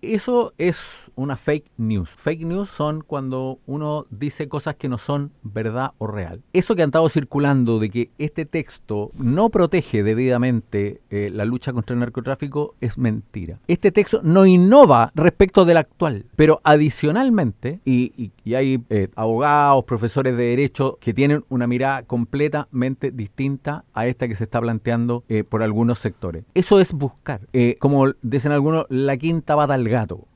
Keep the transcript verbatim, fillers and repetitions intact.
Eso es una fake news. Fake news son cuando uno dice cosas que no son verdad o real. Eso que han estado circulando de que este texto no protege debidamente eh, la lucha contra el narcotráfico es mentira. Este texto no innova respecto del actual, pero adicionalmente, y, y, y hay eh, abogados, profesores de derecho que tienen una mirada completamente distinta a esta que se está planteando eh, por algunos sectores. Eso es buscar, eh, como dicen algunos, la quinta pata al gato.